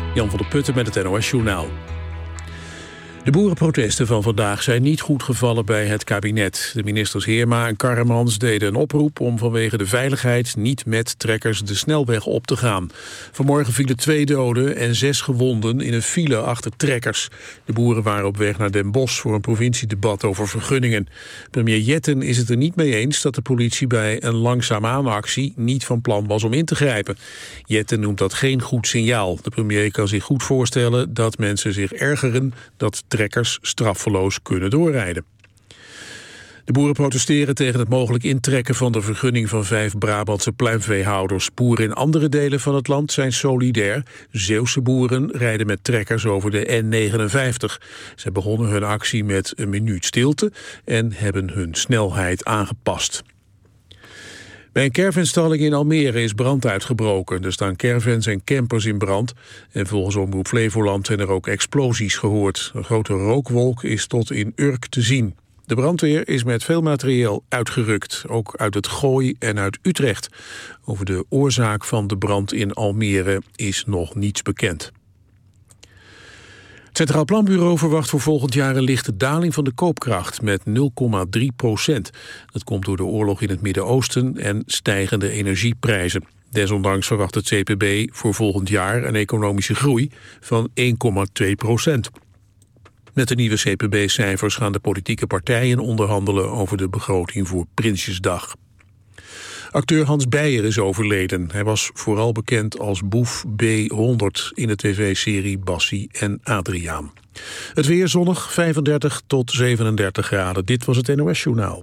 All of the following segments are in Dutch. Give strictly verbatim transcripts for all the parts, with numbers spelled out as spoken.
Jan van der Putten met het N O S-journaal. De boerenprotesten van vandaag zijn niet goed gevallen bij het kabinet. De ministers Heerma en Karremans deden een oproep om vanwege de veiligheid niet met trekkers de snelweg op te gaan. Vanmorgen vielen twee doden en zes gewonden in een file achter trekkers. De boeren waren op weg naar Den Bosch voor een provinciedebat over vergunningen. Premier Jetten is het er niet mee eens dat de politie bij een langzaamaan-actie niet van plan was om in te grijpen. Jetten noemt dat geen goed signaal. De premier kan zich goed voorstellen dat mensen zich ergeren dat trekkers straffeloos kunnen doorrijden. De boeren protesteren tegen het mogelijk intrekken van de vergunning van vijf Brabantse pluimveehouders. Boeren in andere delen van het land zijn solidair. Zeeuwse boeren rijden met trekkers over de N negenenvijftig. Ze begonnen hun actie met een minuut stilte en hebben hun snelheid aangepast. Bij een caravanstalling in Almere is brand uitgebroken. Er staan caravans en campers in brand. En volgens Omroep Flevoland zijn er ook explosies gehoord. Een grote rookwolk is tot in Urk te zien. De brandweer is met veel materieel uitgerukt. Ook uit het Gooi en uit Utrecht. Over de oorzaak van de brand in Almere is nog niets bekend. Het Centraal Planbureau verwacht voor volgend jaar een lichte daling van de koopkracht met nul komma drie procent. Dat komt door de oorlog in het Midden-Oosten en stijgende energieprijzen. Desondanks verwacht het C P B voor volgend jaar een economische groei van één komma twee procent. Met de nieuwe C P B-cijfers gaan de politieke partijen onderhandelen over de begroting voor Prinsjesdag. Acteur Hans Beyer is overleden. Hij was vooral bekend als Boef B honderd in de tv-serie Bassie en Adriaan. Het weer zonnig, vijfendertig tot zevenendertig graden. Dit was het N O S-journaal.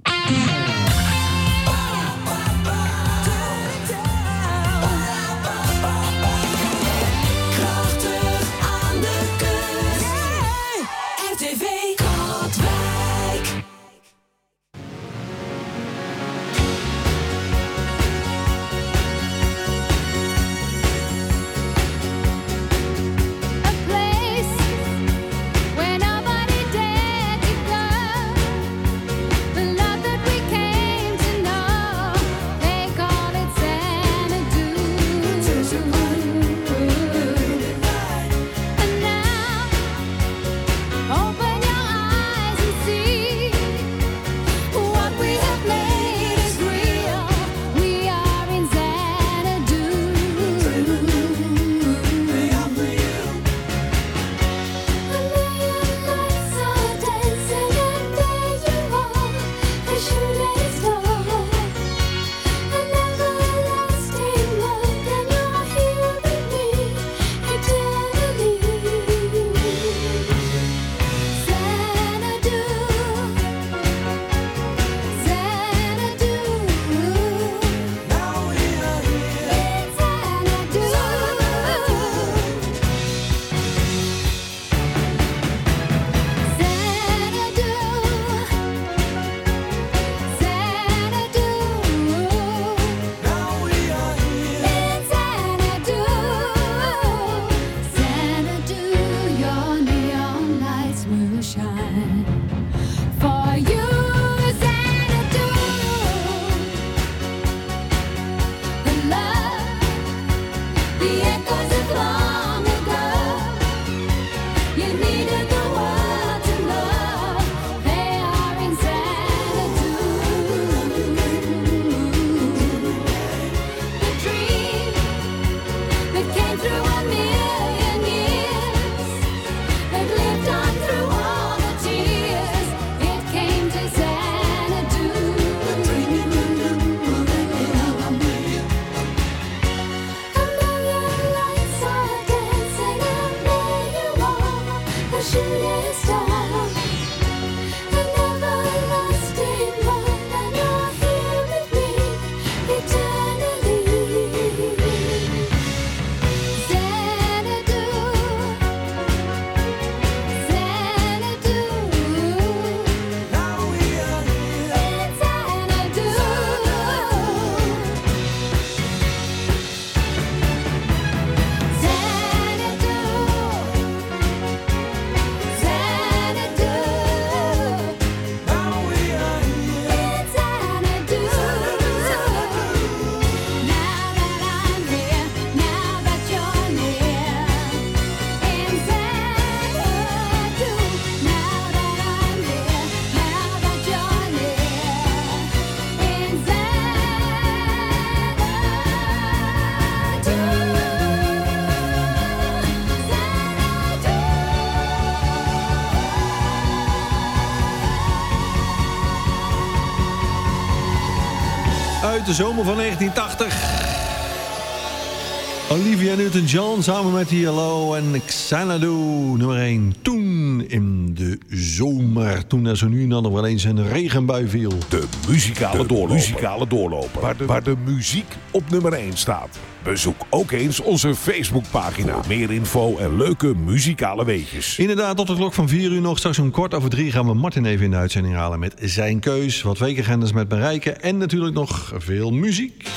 Xanadu de zomer van negentien tachtig. Olivia Newton-John samen met I L O en Xanadu, nummer één. Toen in de zomer, toen er zo nu en dan nog wel eens een regenbui viel. De muzikale De doorloper. muzikale doorloper. Waar de, waar de muziek op nummer één staat. Bezoek ook eens onze Facebookpagina. Voor meer info en leuke muzikale weetjes. Inderdaad, tot de klok van vier uur nog. Straks om kwart over drie gaan we Martin even in de uitzending halen met zijn keus. Wat weekengenders met bereiken en natuurlijk nog veel muziek.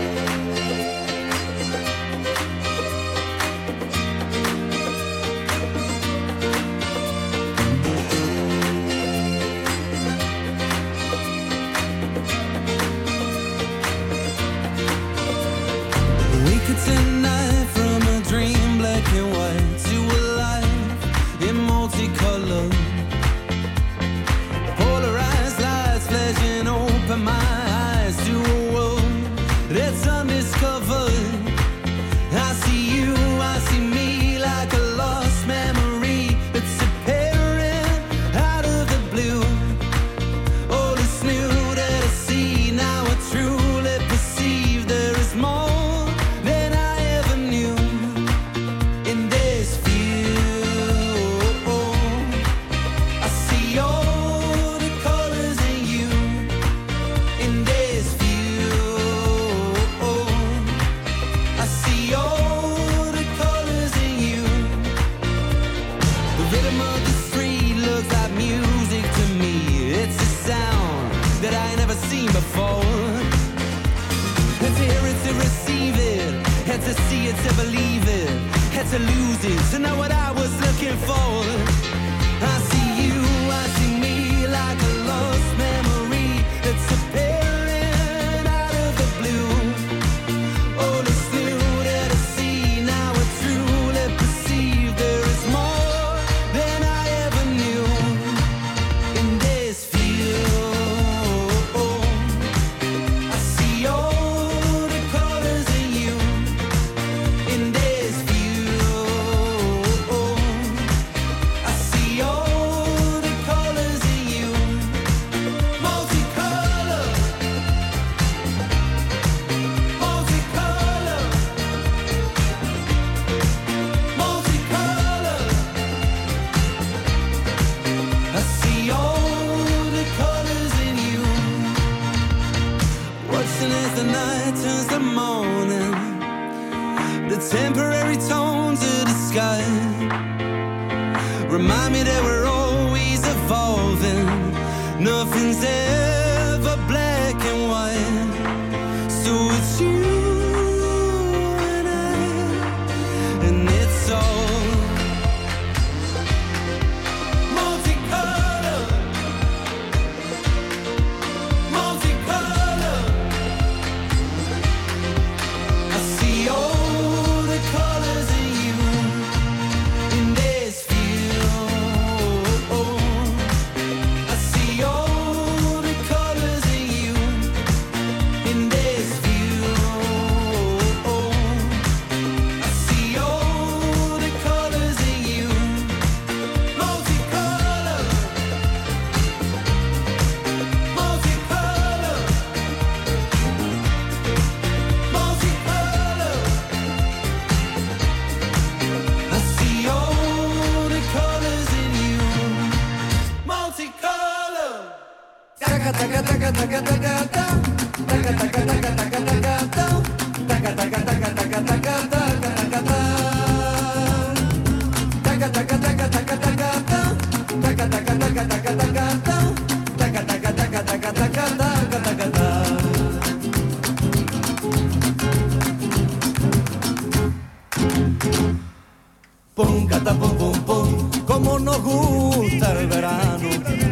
Pum, cata, pum, pum, pum, como nos gusta el verano.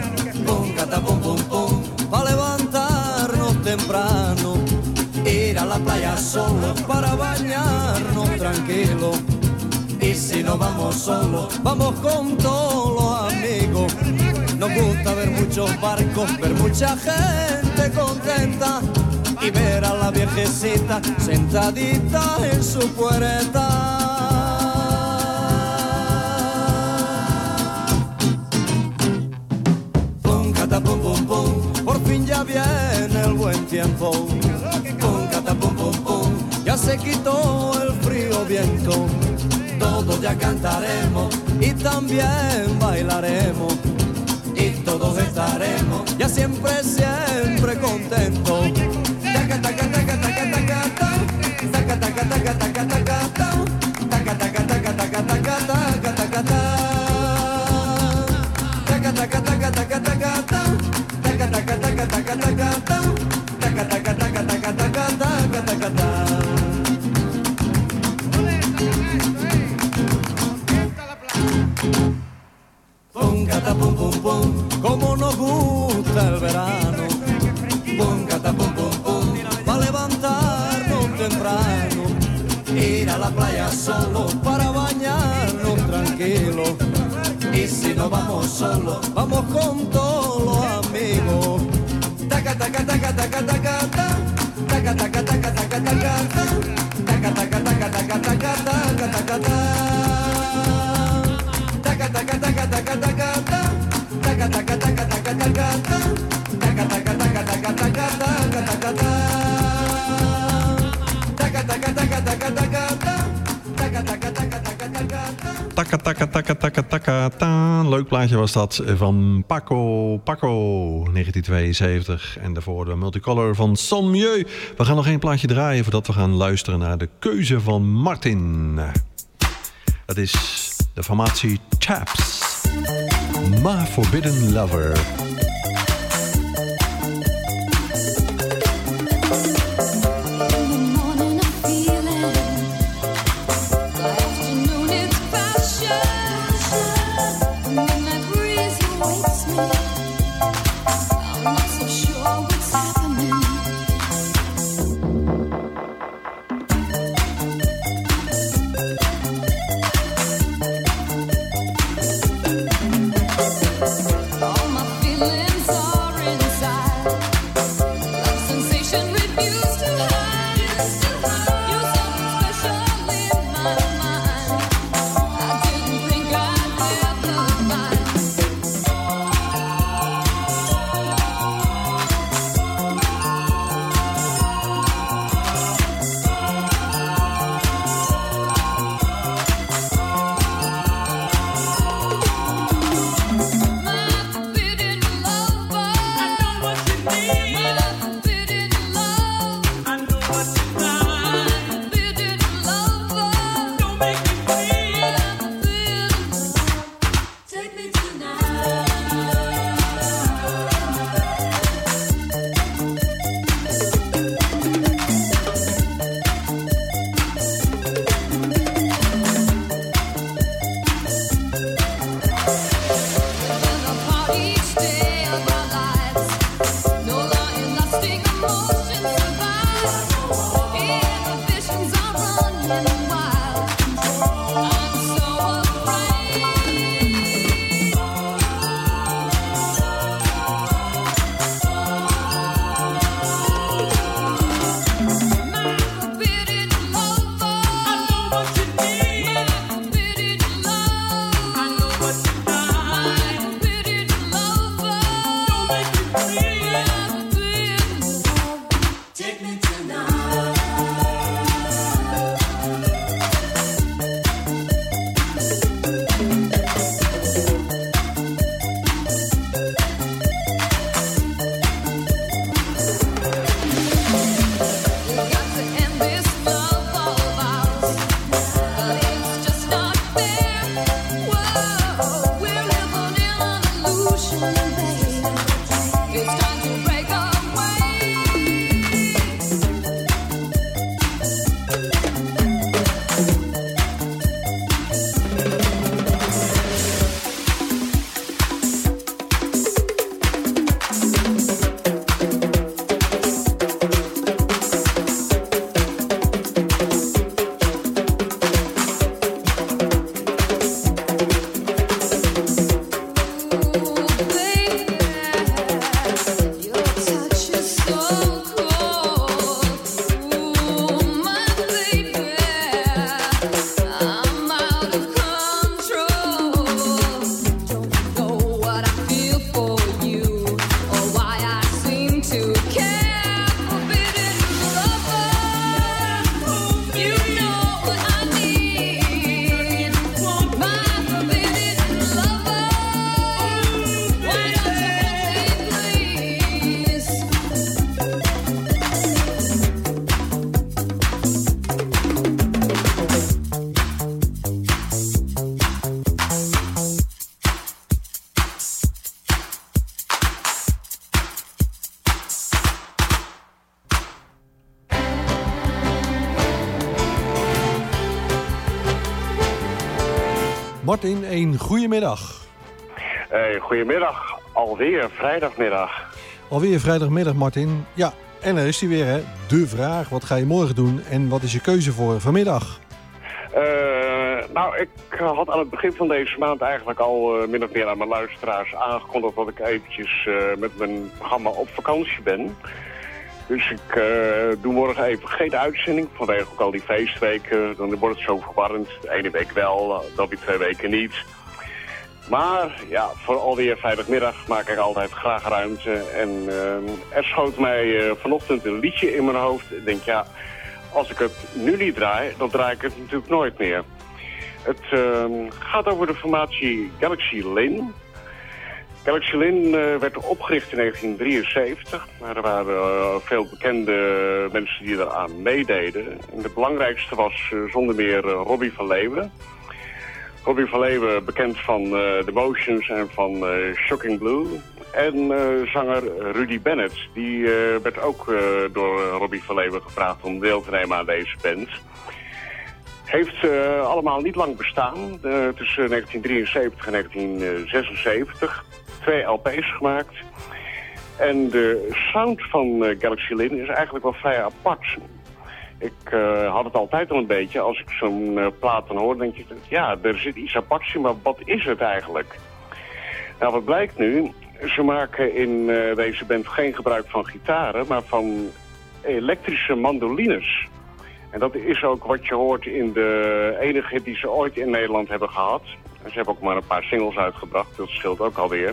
Pum, cata, pum, pum, pum, pa' levantarnos temprano. Ir a la playa solo para bañarnos tranquilo. Y si no vamos solos, vamos con todos los amigos. Nos gusta ver muchos barcos, ver mucha gente contenta y ver a la viejecita sentadita en su puerta. Pum, cata, pum, pum, pum, por fin ya viene el buen tiempo. quitó el frío viento, todos ya cantaremos y también bailaremos y todos estaremos ya siempre, siempre contentos. Taca, taca, taca, taca, taca, taca, taca, taca, taca, taca, taca, taca, taca, taca, taca, taca, taca, taca, taca. Pum, cata, pum, pum, pum, como nos gusta el verano. Pum, cata, pum, pum, pum, pa' levantarnos temprano, ir a la playa solo para bañarnos tranquilo. Y si no vamos solos, vamos con todos los amigos. Taca, taca, taca, taca, taca, taca, taca, taca, taca, taca, taca, taca, taca, taca, taca, taca, taca, taca, taca, Taka, taka, taka, taka, taka, ta. Leuk plaatje was dat van Paco, Paco, negentien tweeënzeventig. En daarvoor de Multicolor van Son Mieu. We gaan nog één plaatje draaien voordat we gaan luisteren naar de keuze van Martin. Dat is de formatie Chaps. My Forbidden Lover. Emotions are running wild. Martin, een goedemiddag. Hey, goedemiddag. Alweer vrijdagmiddag. Alweer vrijdagmiddag, Martin. Ja, en er is hij weer, hè. De vraag, wat ga je morgen doen en wat is je keuze voor vanmiddag? Uh, nou, ik had aan het begin van deze maand eigenlijk al uh, min of meer aan mijn luisteraars aangekondigd dat ik eventjes uh, met mijn programma op vakantie ben. Dus ik uh, doe morgen even geen uitzending, vanwege ook al die feestweken. Dan wordt het zo verwarrend. De ene week wel, dan weer twee weken niet. Maar ja, voor alweer vrijdagmiddag maak ik altijd graag ruimte. En uh, er schoot mij uh, vanochtend een liedje in mijn hoofd. Ik denk, ja, als ik het nu niet draai, dan draai ik het natuurlijk nooit meer. Het uh, gaat over de formatie Galaxy Lin. Galaxy Lin uh, werd opgericht in negentien drieënzeventig. Maar er waren uh, veel bekende mensen die eraan meededen. En de belangrijkste was uh, zonder meer uh, Robbie van Leeuwen. Robbie van Leeuwen, bekend van uh, The Motions en van uh, Shocking Blue. En uh, zanger Rudy Bennett, die uh, werd ook uh, door Robbie van Leeuwen gevraagd om deel te nemen aan deze band. Heeft uh, allemaal niet lang bestaan, uh, tussen negentien drieënzeventig en negentien zesenzeventig. Twee L P's gemaakt. En de sound van uh, Galaxy Lin is eigenlijk wel vrij apart. Ik uh, had het altijd al een beetje, als ik zo'n uh, plaat dan hoor, denk ik, ja, er zit iets aparts in, maar wat is het eigenlijk? Nou, wat blijkt nu? Ze maken in uh, deze band geen gebruik van gitaren, maar van elektrische mandolines. En dat is ook wat je hoort in de enige hit die ze ooit in Nederland hebben gehad. En ze hebben ook maar een paar singles uitgebracht, dat scheelt ook alweer.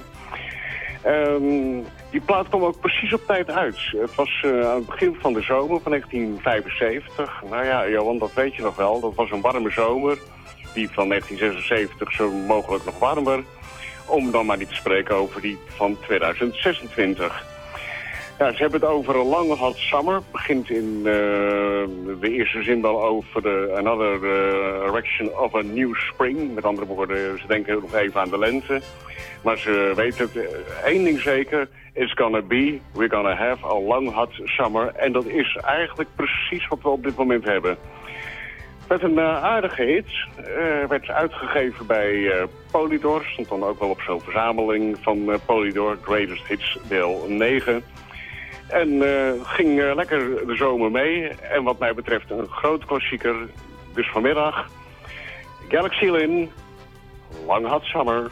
Um, die plaat kwam ook precies op tijd uit. Het was uh, aan het begin van de zomer van negentien vijfenzeventig. Nou ja, Johan, dat weet je nog wel. Dat was een warme zomer. Die van negentien zesenzeventig zo mogelijk nog warmer. Om dan maar niet te spreken over die van tweeduizend zesentwintig. Ja, ze hebben het over een lange hot summer. Begint in uh, de eerste zin wel over de another uh, erection of a new spring. Met andere woorden, ze denken nog even aan de lente. Maar ze weten het, één ding zeker, it's gonna be, we're gonna have a long hot summer. En dat is eigenlijk precies wat we op dit moment hebben. Met een uh, aardige hit, uh, werd uitgegeven bij uh, Polydor, stond dan ook wel op zo'n verzameling van uh, Polydor, Greatest Hits deel negen. En uh, ging uh, lekker de zomer mee. En wat mij betreft een groot klassieker. Dus vanmiddag, Galaxy Lin, Long Hot Summer.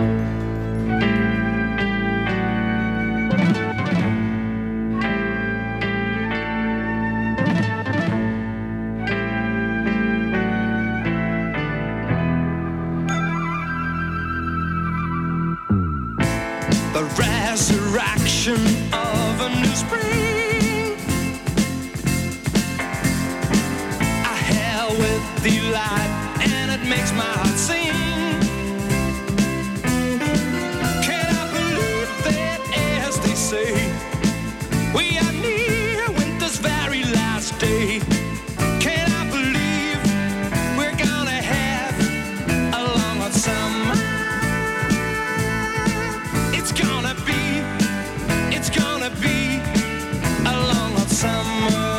The resurrection of a new spring, I hail with delight and it makes my heart sing. Can I believe that, as they say, we are near winter's very last day? Can I believe we're gonna have a long hot summer? It's gonna be, it's gonna be a long hot summer.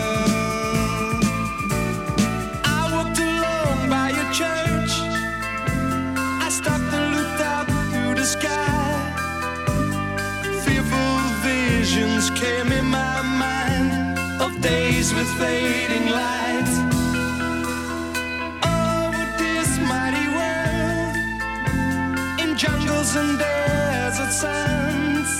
I walked along by your church, I stopped and looked out through the sky. Fearful visions came in my mind of days with fading light. Over this mighty world, in jungles and desert sands,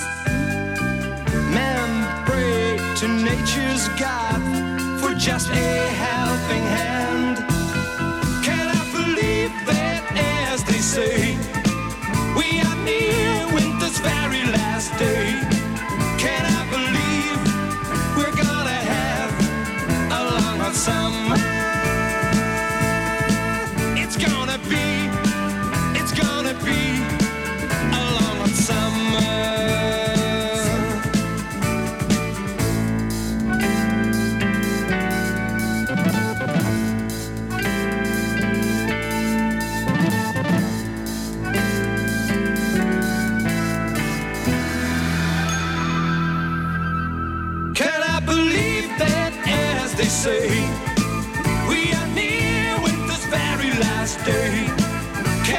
men pray to nature's God for just a helping hand. Can I believe that, as they say, we are near winter's very last day? Can I believe we're gonna have a long hot summer? It's gonna be, it's gonna be a long hot summer. Can I believe that, as they say, we are near winter's very last day? Can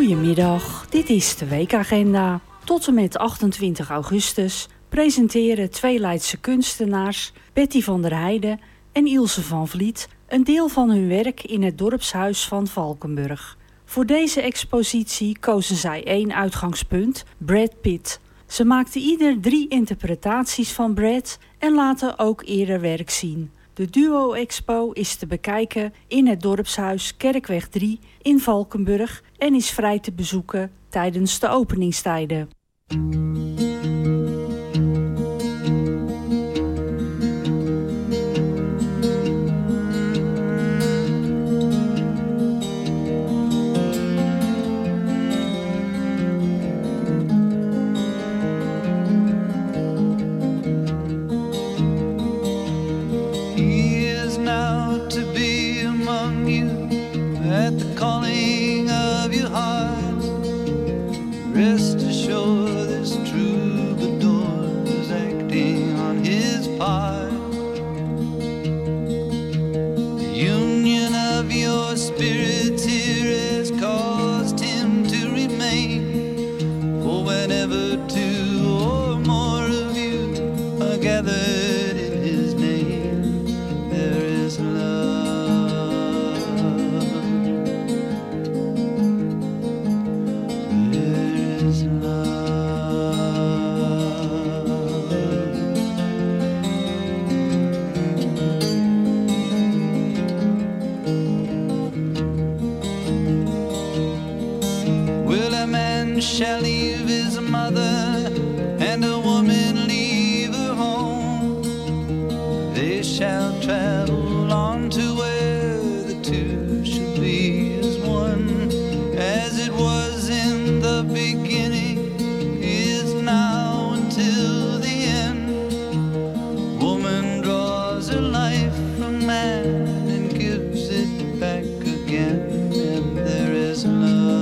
Goedemiddag, dit is de weekagenda. Tot en met achtentwintig augustus presenteren twee Leidse kunstenaars, Betty van der Heijden en Ilse van Vliet, een deel van hun werk in het dorpshuis van Valkenburg. Voor deze expositie kozen zij één uitgangspunt, Brad Pitt. Ze maakten ieder drie interpretaties van Brad en laten ook eerder werk zien. De Duo-expo is te bekijken in het dorpshuis Kerkweg drie in Valkenburg en is vrij te bezoeken tijdens de openingstijden. Rest assured this troubadour is acting on his part. The union of your spirits here has caused him to remain. For whenever two or more of you are gathered in his name, there is love. Shall leave his mother and a woman leave her home. They shall travel on to where the two shall be as one. As it was in the beginning, is now until the end. Woman draws her life from man and gives it back again, and there is love.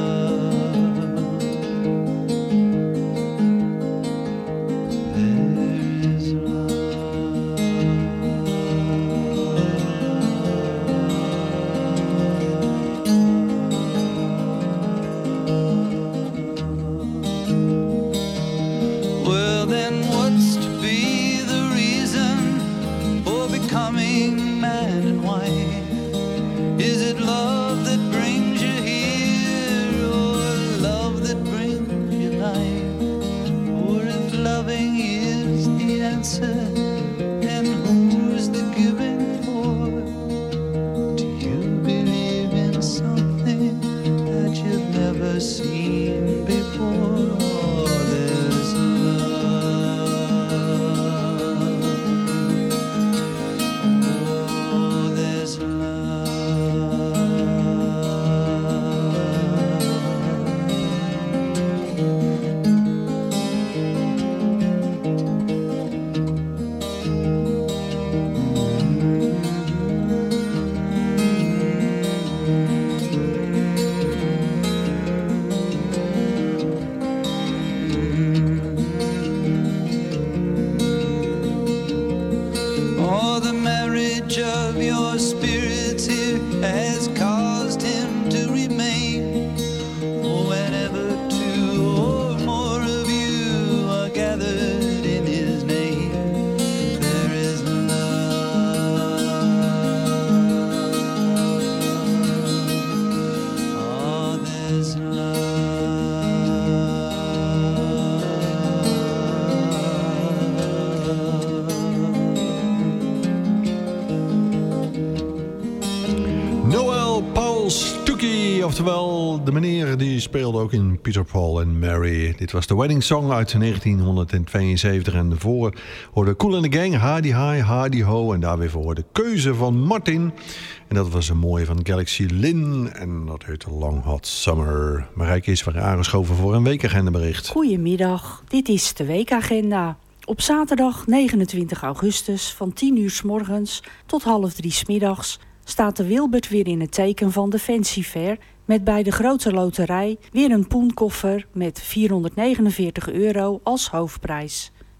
Oftewel, de meneer die speelde ook in Peter, Paul and Mary. Dit was de Wedding Song uit negentienhonderdtweeënzeventig. En daarvoor hoorde Kool and the Gang, Hardy High, Hardy Ho. En daar weer voor de keuze van Martin. En dat was een mooie van Galaxy Lynn. En dat heette Long Hot Summer. Marijke is weer aangeschoven voor een weekagendabericht. Goedemiddag, dit is de weekagenda. Op zaterdag negenentwintig augustus van tien uur 's morgens tot half drie 's middags staat de Wilbert weer in het teken van de Fancy Fair, met bij de Grote Loterij weer een poenkoffer met vierhonderdnegenenveertig euro als hoofdprijs.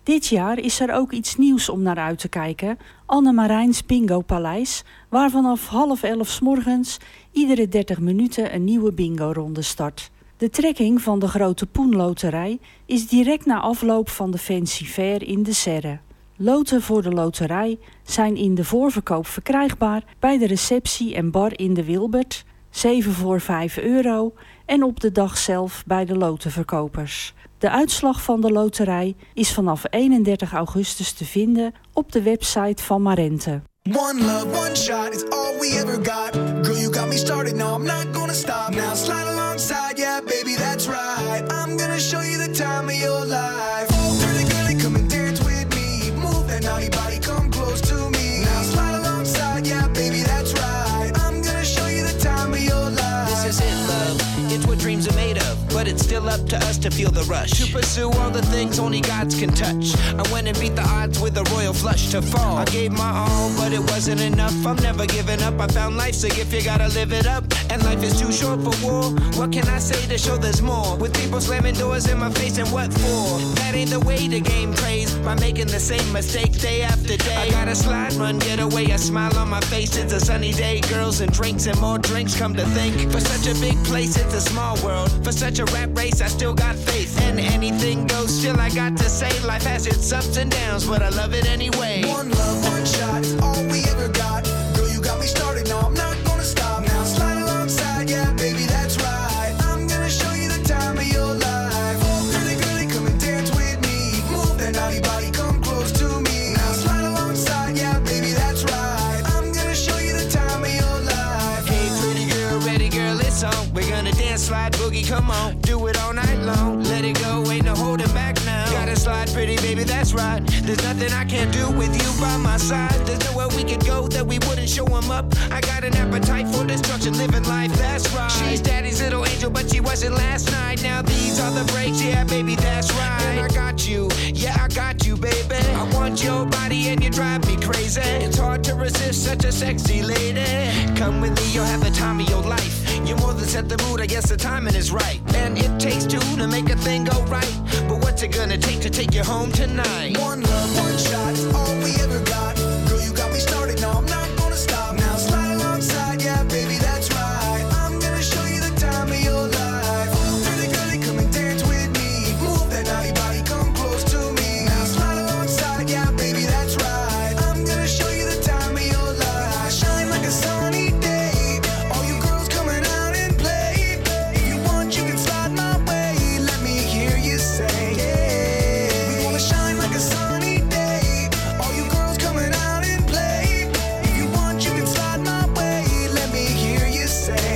Dit jaar is er ook iets nieuws om naar uit te kijken. Anne Marijns Bingo Paleis, waar vanaf half elf 's morgens iedere dertig minuten een nieuwe bingo-ronde start. De trekking van de Grote Poenloterij is direct na afloop van de Fancy Fair in de Serre. Loten voor de loterij zijn in de voorverkoop verkrijgbaar bij de receptie en bar in de Wilbert, zeven voor vijf euro, en op de dag zelf bij de lotenverkopers. De uitslag van de loterij is vanaf eenendertig augustus te vinden op de website van Marente. One love, one shot, it's all we ever got. Girl, you got me started, no, I'm not gonna stop. Now slide alongside, yeah, baby, that's right. I'm gonna show you the time of your life. Oh, girly, girly, come and dance with me. Move that naughty body, come close to me. Now slide alongside, yeah, baby, that's right. I'm gonna show you the time of your life. This is it, love. It's what dreams are made of. But it's still up to us to feel the rush, to pursue all the things only gods can touch. I went and beat the odds with a royal flush to fall. I gave my all, but it wasn't enough. I'm never giving up. I found life's a gift, you gotta live it up. And life is too short for war. What can I say to show there's more? With people slamming doors in my face, and what for? That ain't the way the game plays, by making the same mistakes day after day. I got a slide, run, get away, a smile on my face. It's a sunny day, girls and drinks and more drinks. Come to think, for such a big place, it's a small world. For such a rap race, I still got faith. And anything goes, still I got to say, life has its ups and downs, but I love it anyway. One love, one shot, it's all we ever got. Girl, you got me started, no, I'm not gonna stop. Now slide alongside, yeah, baby, that's right. I'm gonna show you the time of your life. Oh, girly, girly, come and dance with me. Move that naughty body, come close to me. Now slide alongside, yeah, baby, that's right. I'm gonna show you the time of your life. Hey, pretty girl, ready girl, it's on. We're gonna dance, slide, boogie, come on. Do it all night long, let it go, ain't no holding back now. Gotta slide, pretty baby, that's right. There's nothing I can't do with you by my side. There's nowhere we could go that we wouldn't show him up. I got an appetite for destruction, living life, that's right. She's daddy's little angel, but she wasn't last night. Now these are the breaks, yeah, baby, that's right. And I got you, yeah, I got you, baby. I want your body and you drive me crazy. It's hard to resist such a sexy lady. Come with me, you'll have the time of your life. You more than set the mood, I guess the timing is right. And it takes two to make a thing go right. But what's it gonna take to take you home tonight? One love, one shot, it's all we ever got. Girl, you got me started, no, I'm not gonna stop. Now slide alongside, yeah, baby, that's right. I'm gonna show you the time of your life. Oh, girly, girly, come and dance with me. Move that naughty body, come close to me. Now slide alongside, yeah, baby, that's right. I'm gonna show you the time of your life. Shine like a sunny day. All you girls coming out and play. If you want, you can slide my way. Let me hear you say, yeah. We wanna shine like a sunny day. All you girls coming out and play. If you want, you can slide my way. Let me hear you say,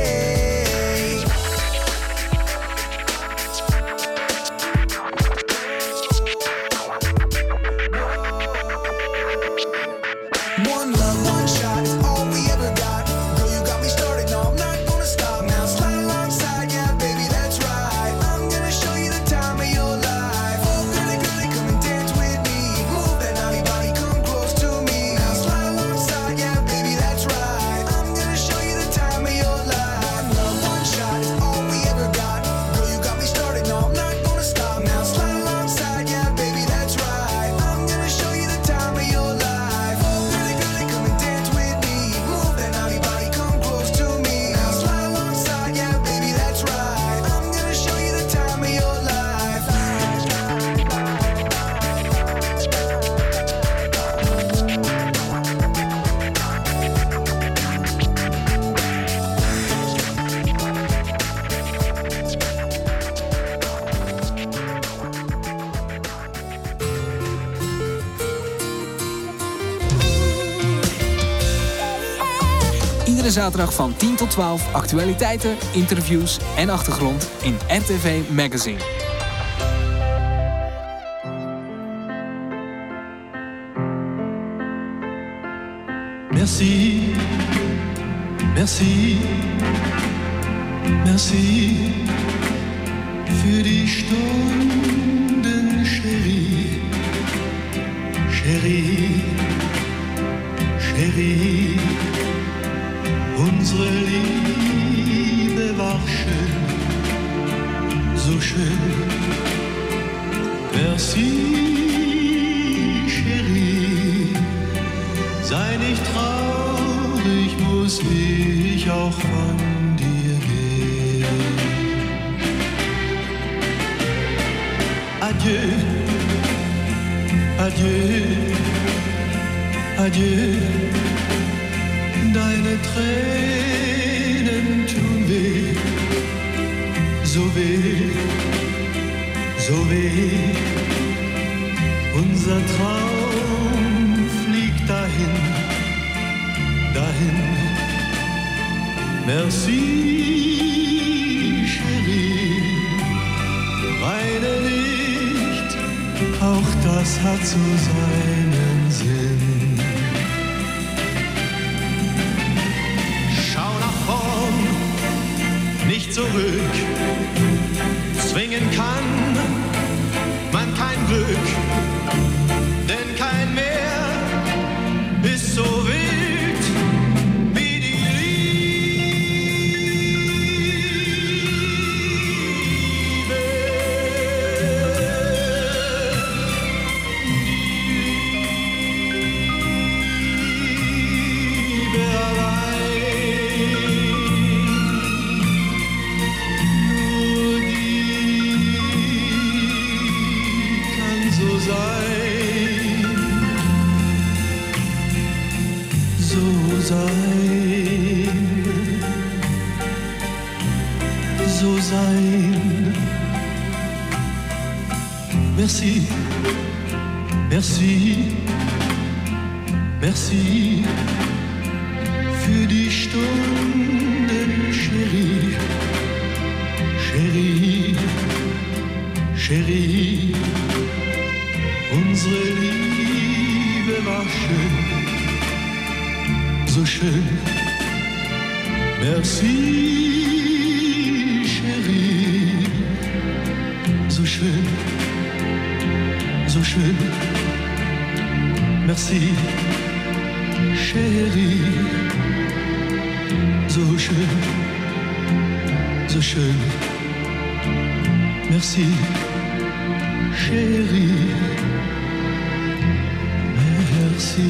yeah. One love, one shot, it's all we ever got. Girl, you got me started, no, I'm not gonna stop. Now slide alongside, yeah, baby, that's right. I'm gonna show you the time of your life. Oh, girly, girly, come and dance with me. Move that naughty body, come close to me. Now slide alongside, yeah, baby, that's right. I'm gonna show you the time of your life. One love, one shot, it's all we ever got. Girl, you got me started, no, I'm not gonna stop. Now slide alongside, yeah, baby, that's right. I'm gonna show you the time of your life. Oh, girly, girly, come and dance with me. Move that naughty body, come close to me. Now slide alongside, yeah, baby, that's right. I'm gonna show you the time of your life. Iedere zaterdag van tien tot twaalf actualiteiten, interviews en achtergrond in R T V Magazine. Merci, merci, merci für die Stunden, Chérie, Chérie, Chérie. Unsere Liebe war schön, so schön. Merci, bloß wie ich auch von dir gehe. Adieu, adieu, adieu, deine Tränen tun weh, so weh, so weh, unser Traum fliegt dahin, dahin, merci, chérie, weine nicht, auch das hat so seinen Sinn. Schau nach vorn, nicht zurück, zwingen kann man kein Glück, denn kein Meer ist so wild wie die Liebe. Die Liebe allein, nur die kann so sein, so sein, so sein. Merci, merci, merci für die Stunden, Chérie, Chérie, Chérie. Unsere Liebe war schön, so schön. Merci, chérie, so schön, so schön. Merci, chérie, so schön, so schön. Merci, chérie, merci.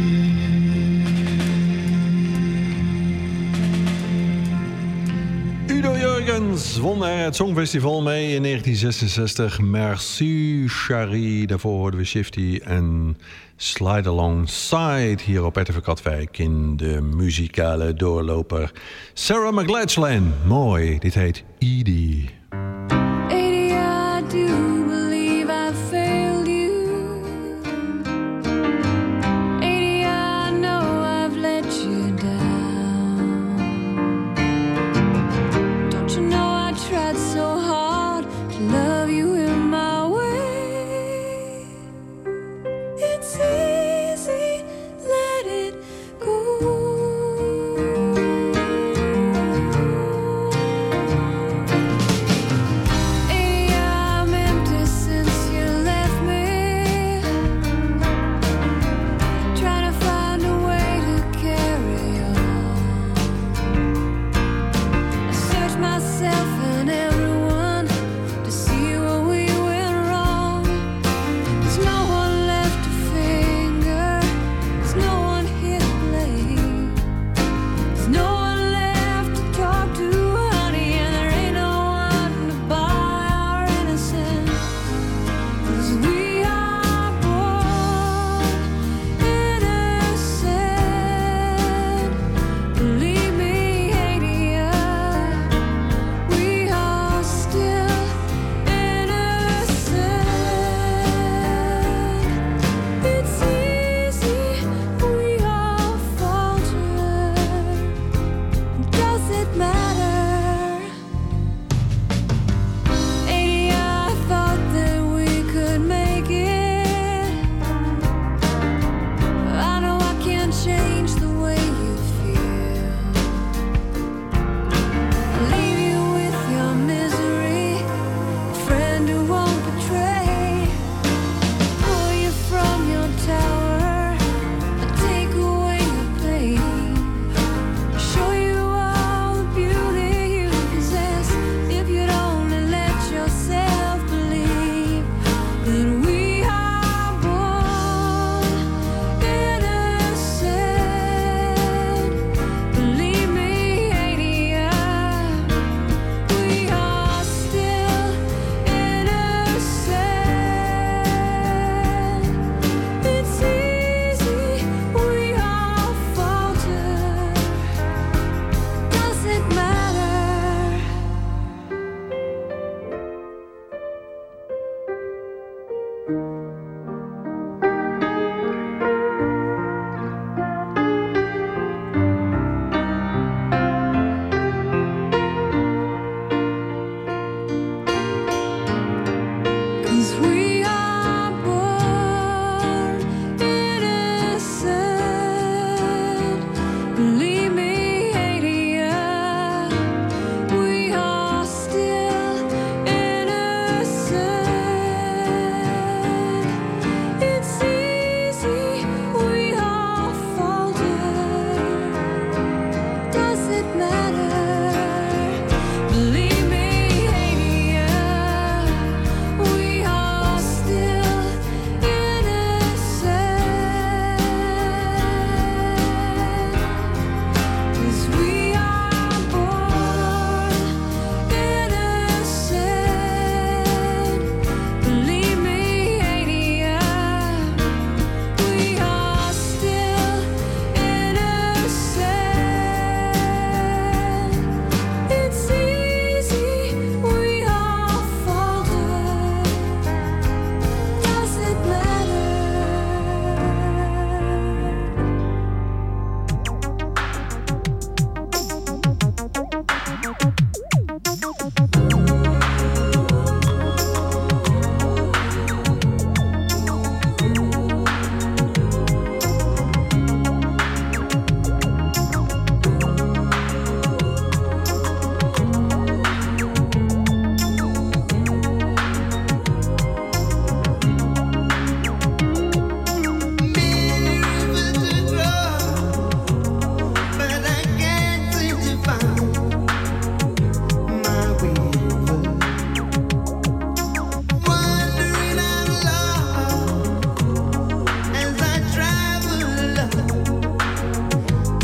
Udo Jurgens won er het Songfestival mee in negentien zesenzestig. Merci, Chérie. Daarvoor hoorden we Shifty en Slide Alongside hier op R T V Katwijk in de muzikale doorloper. Sarah McLachlan, mooi. Dit heet Edie. Edie, I do believe I failed you. Edie, I know I've let you down. Don't you know I tried so hard to love you in my way? It's easy, let it go.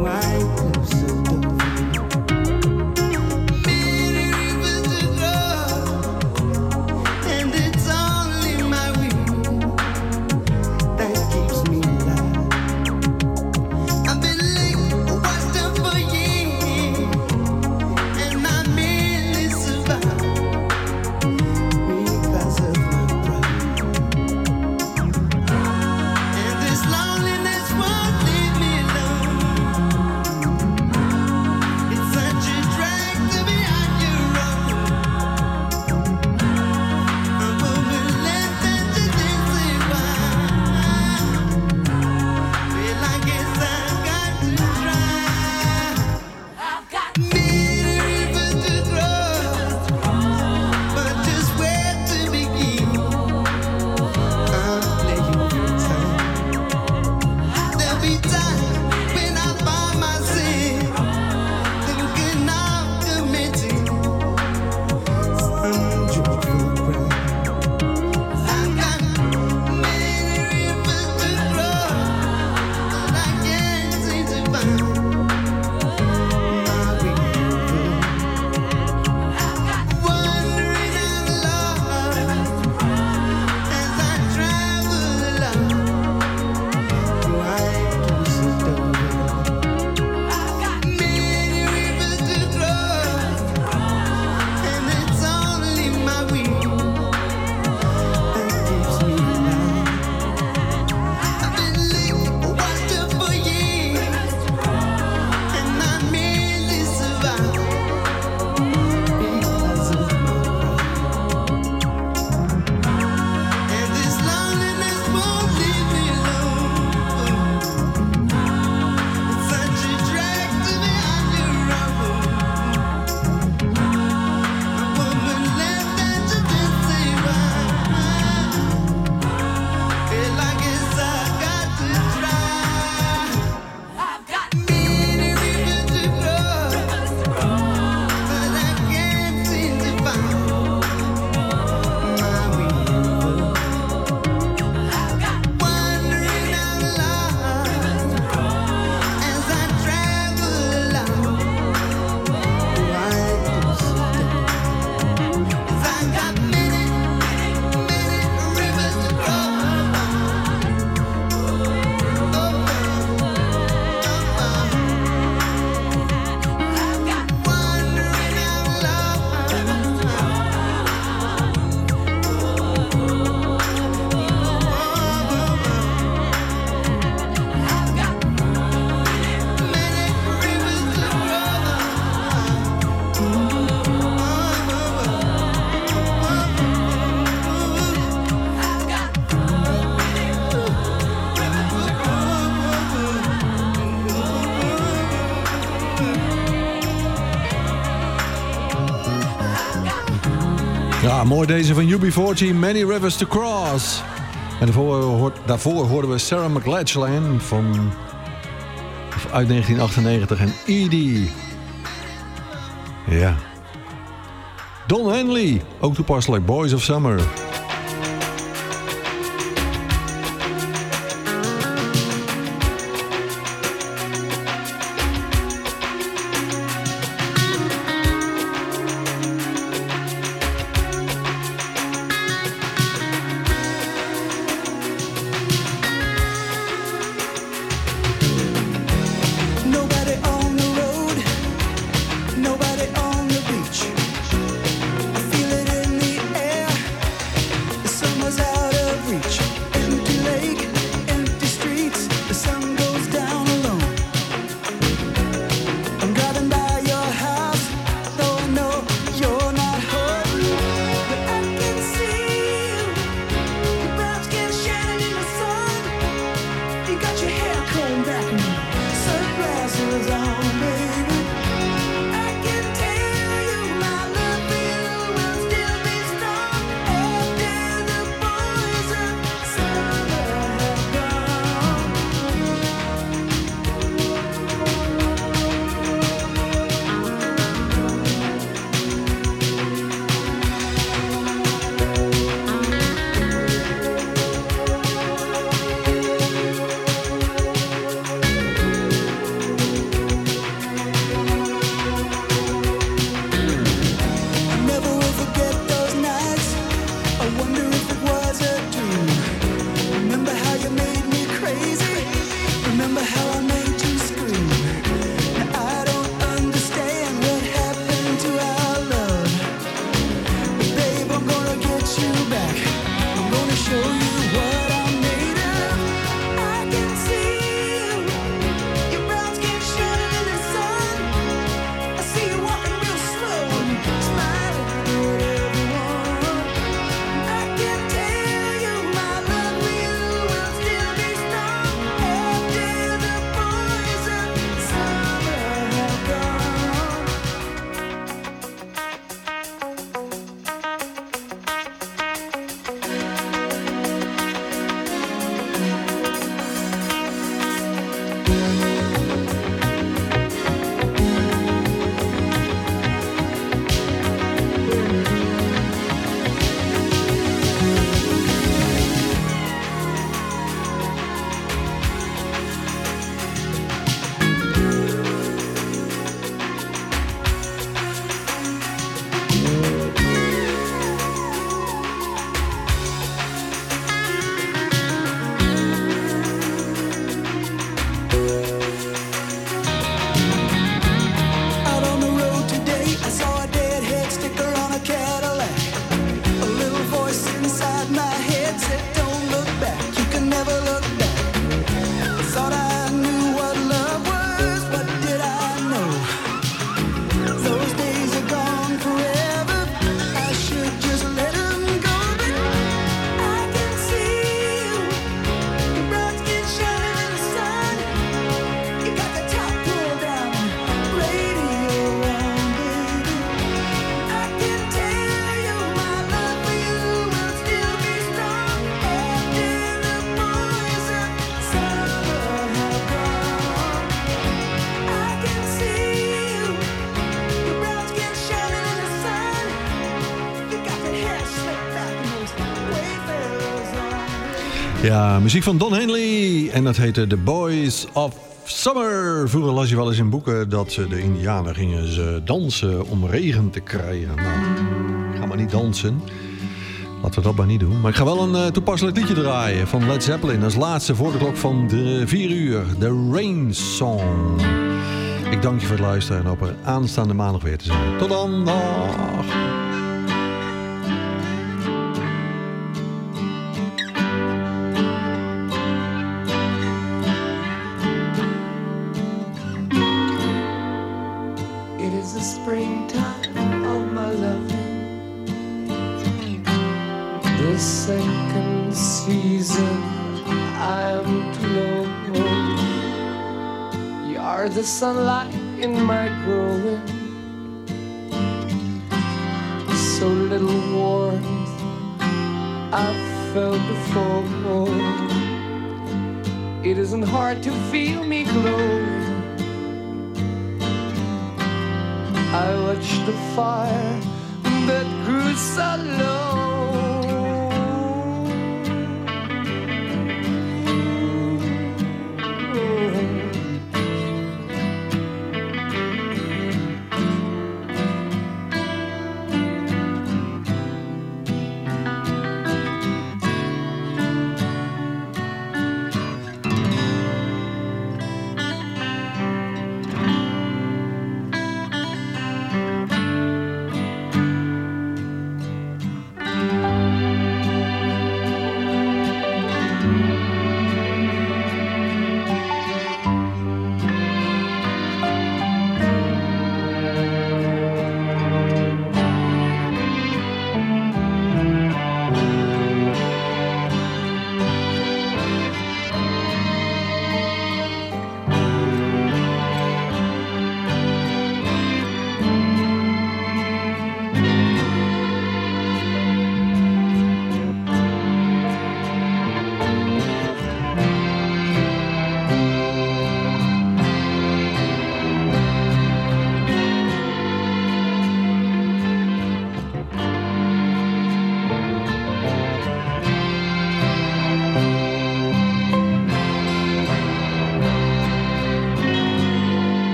Ja, mooi deze van U B veertien, Many Rivers to Cross. En daarvoor, daarvoor hoorden we Sarah McLachlan van, uit negentien achtennegentig en Edie. Ja. Don Henley, ook toepasselijk, Boys of Summer. Nobody on the beach. I feel it in the air. Ja, muziek van Don Henley. En dat heette The Boys of Summer. Vroeger las je wel eens in boeken dat de Indianen gingen ze dansen om regen te krijgen. Nou, ga maar niet dansen. Laten we dat maar niet doen. Maar ik ga wel een uh, toepasselijk liedje draaien van Led Zeppelin. Als laatste voor de klok van de vier uur. The Rain Song. Ik dank je voor het luisteren en hoop er aanstaande maandag weer te zijn. Tot dan. Dag. Second season, I'm to know. You are the sunlight in my growing. So little warmth I've felt before. It isn't hard to feel me glow. I watched the fire that grew so low.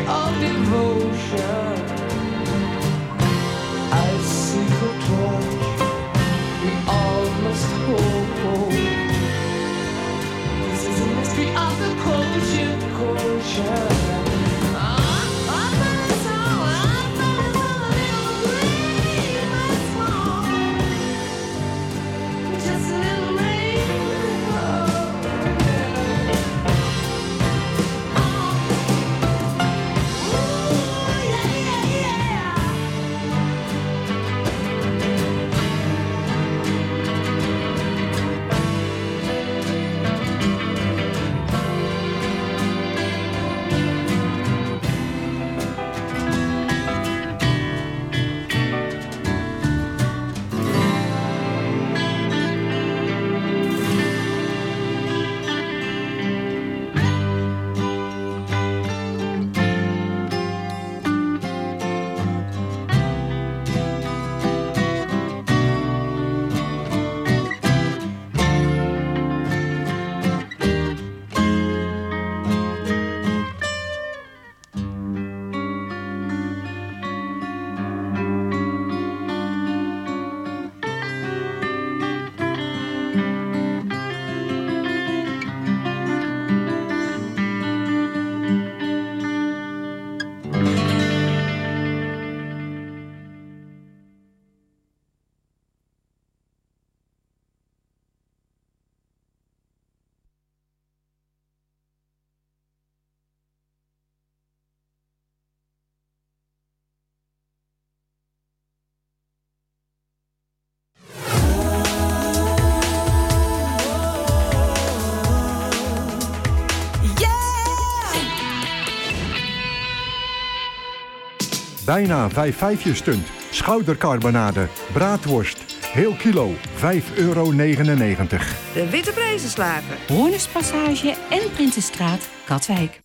of devotion. I seek a torch we all must hold. This is a mystery of the culture, culture. Bijna vijf vijfje stunt, schoudercarbonade, braadworst, heel kilo, vijf euro negenennegentig. De Witte Prijzenslager. Hoornerspassage en Prinsenstraat, Katwijk.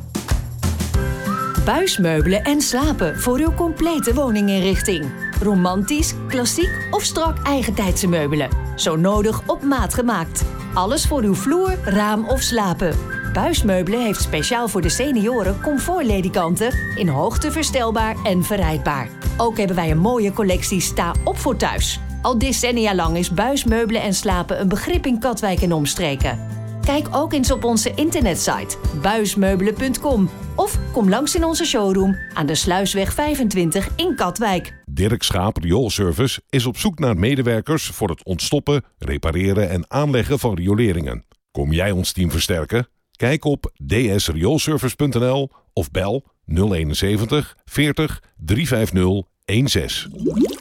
Buismeubelen en slapen voor uw complete woninginrichting. Romantisch, klassiek of strak eigentijdse meubelen. Zo nodig op maat gemaakt. Alles voor uw vloer, raam of slapen. Buismeubelen heeft speciaal voor de senioren comfortledikanten in hoogte verstelbaar en verrijdbaar. Ook hebben wij een mooie collectie sta op voor thuis. Al decennia lang is buismeubelen en slapen een begrip in Katwijk en omstreken. Kijk ook eens op onze internetsite buismeubelen punt com of kom langs in onze showroom aan de Sluisweg vijfentwintig in Katwijk. Dirk Schaap Rioolservice is op zoek naar medewerkers voor het ontstoppen, repareren en aanleggen van rioleringen. Kom jij ons team versterken? Kijk op d s rioolservice punt n l of bel nul eenenzeventig veertig driehonderdvijftig zestien.